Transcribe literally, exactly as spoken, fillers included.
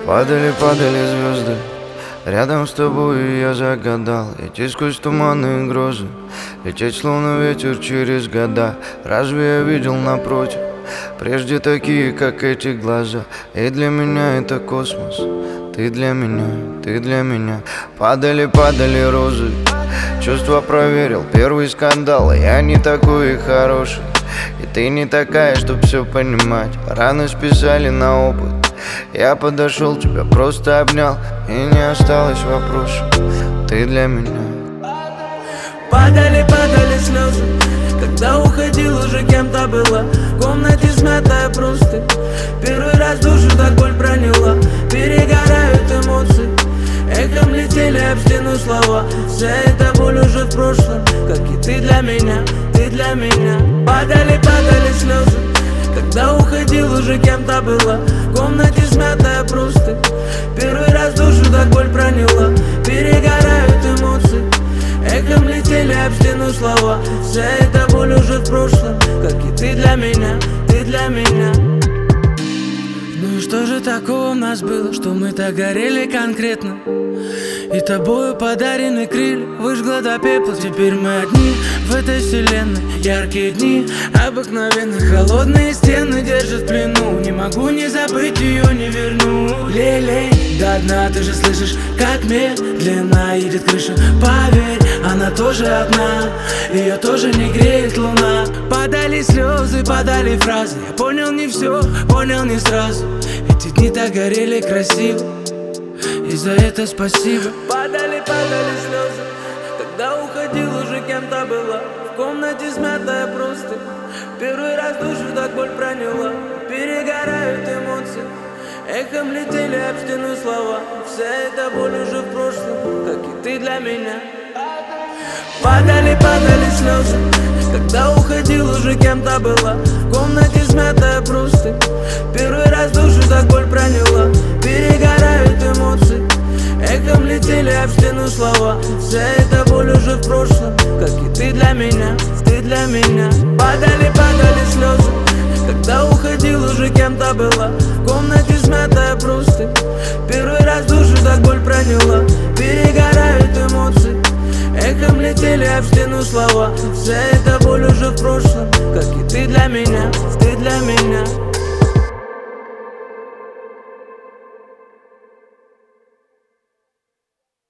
Падали, падали звезды рядом с тобой, я загадал идти сквозь туманные грозы, лететь словно ветер через года. Разве я видел напротив прежде такие, как эти глаза? И для меня это космос, ты для меня, ты для меня. Падали, падали розы, чувства проверил, первый скандал. Я не такой хороший, и ты не такая, чтоб все понимать. Раны списали на опыт, я подошел, тебя просто обнял, и не осталось вопросов, ты для меня. Падали, падали слезы, когда уходил, уже кем-то была. В комнате смятая простынь, первый раз душу так боль проняла. Перегорают эмоции, эхом летели об стену слова. Вся эта боль уже в прошлом, как и ты для меня, ты для меня. Падали, падали слезы, когда уходил, уже кем-то была. В комнате смятая простынь, первый раз душу так боль проняла. Перегорают эмоции, эхом летели об стену слова. Вся эта боль уже в прошлом, как и ты для меня, ты для меня. Ну и что же такого у нас было, что мы так горели конкретно? И тобою подарены крылья, выжгла до пепла. Теперь мы одни в этой вселенной. Яркие дни, обыкновенно холодные стены держат в плену. Не могу не забыть ее, не верну. Лей-лей до дна, ты же слышишь, как медленно едет крыша. Поверь, она тоже одна, ее тоже не греет луна. Падали слезы, падали фразы, я понял не все, понял не сразу. Эти дни так горели красиво, и за это спасибо. Падали, падали слезы, когда уходил, уже кем-то была. В комнате смятая простынь, первый раз душу так боль проняла. Перегорают эмоции, эхом летели об стену слова. Вся эта боль уже в прошлом, как и ты для меня. Падали, падали слезы, когда уходил, уже кем-то была. В комнате смятая простынь, первый раз душу так боль проняла. Перегорают эмоции, эхом летели об стену слова. Вся эта боль уже в прошлом, как и ты для меня, ты для меня. Падали, падали слезы, когда уходил, уже кем-то была. В комнате смятая простынь, первый раз душу так боль проняла. Перегорают эмоции, эхом летели об стену слова. Вся эта боль уже в прошлом, как и ты для меня, ты для меня.